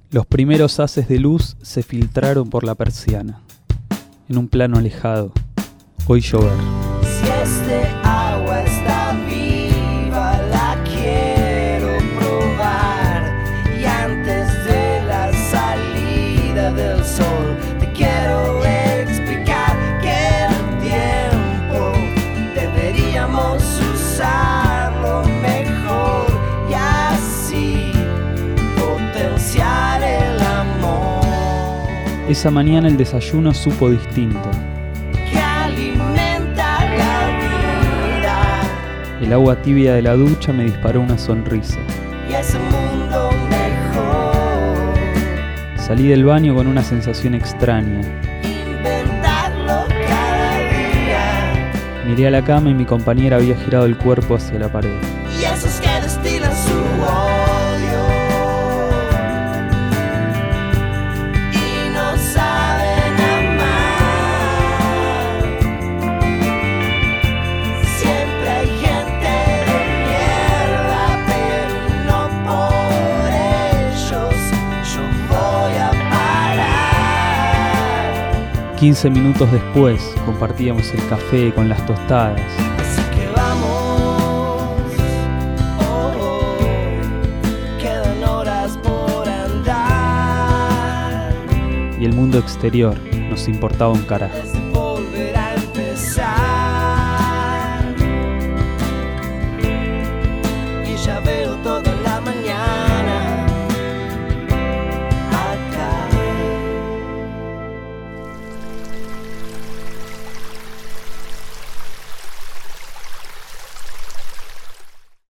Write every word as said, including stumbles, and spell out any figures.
Los primeros haces de luz se filtraron por la persiana. En un plano alejado, oí llover. Si este agua está viva, la quiero probar. Y antes de la salida del sol, te quiero explicar que el tiempo deberíamos usarlo mejor y así potenciar el amor. Esa mañana el desayuno supo distinto. El agua tibia de la ducha me disparó una sonrisa. Y ese mundo mejor. Salí del baño con una sensación extraña. Inventarlo cada día. Miré a la cama y mi compañera había girado el cuerpo hacia la pared. Y esos que destilan su odio y no saben amar. Siempre hay gente de mierda, pero no por ellos yo voy a parar. quince minutos después compartíamos el café con las tostadas. Así que vamos, hoy quedan horas por andar. Y el mundo exterior nos importaba un carajo. Desde